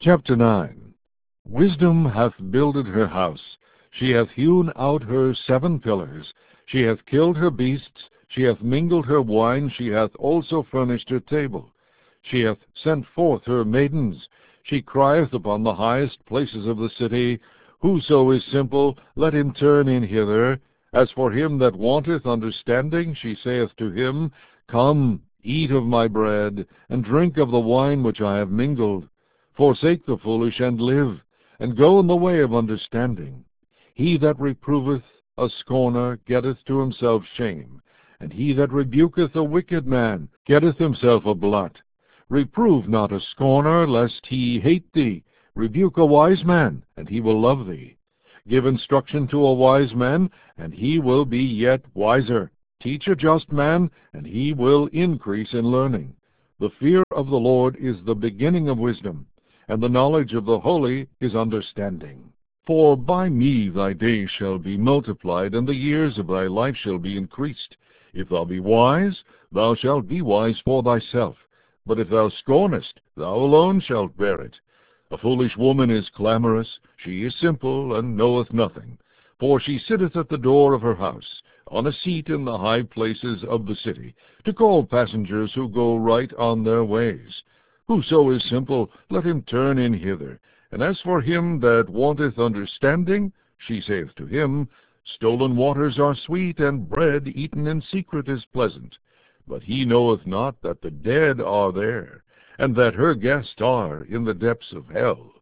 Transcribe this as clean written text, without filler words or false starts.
Chapter 9. Wisdom hath builded her house, she hath hewn out her 7 pillars, she hath killed her beasts, she hath mingled her wine, she hath also furnished her table. She hath sent forth her maidens, she crieth upon the highest places of the city, Whoso is simple, let him turn in hither. As for him that wanteth understanding, she saith to him, Come, eat of my bread, and drink of the wine which I have mingled. Forsake the foolish, and live, and go in the way of understanding. He that reproveth a scorner getteth to himself shame, and he that rebuketh a wicked man getteth himself a blot. Reprove not a scorner, lest he hate thee. Rebuke a wise man, and he will love thee. Give instruction to a wise man, and he will be yet wiser. Teach a just man, and he will increase in learning. The fear of the Lord is the beginning of wisdom, and the knowledge of the holy is understanding. For by me thy days shall be multiplied, and the years of thy life shall be increased. If thou be wise, thou shalt be wise for thyself. But if thou scornest, thou alone shalt bear it. A foolish woman is clamorous, she is simple, and knoweth nothing. For she sitteth at the door of her house, on a seat in the high places of the city, to call passengers who go right on their ways. Whoso is simple, let him turn in hither. And as for him that wanteth understanding, she saith to him, Stolen waters are sweet, and bread eaten in secret is pleasant. But he knoweth not that the dead are there, and that her guests are in the depths of hell.